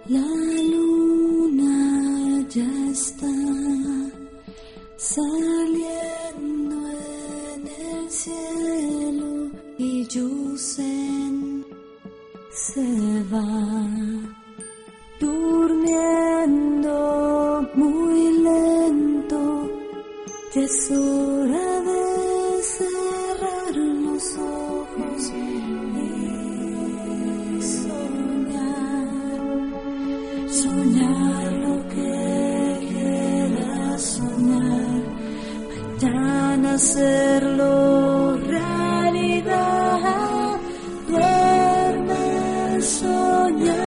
La luna ya está saliendo en el cielo y Yusen se va durmiendo muy lento. Ya es hora de cerrar los ojos y soñar lo que quieras soñar, mañana hacerlo.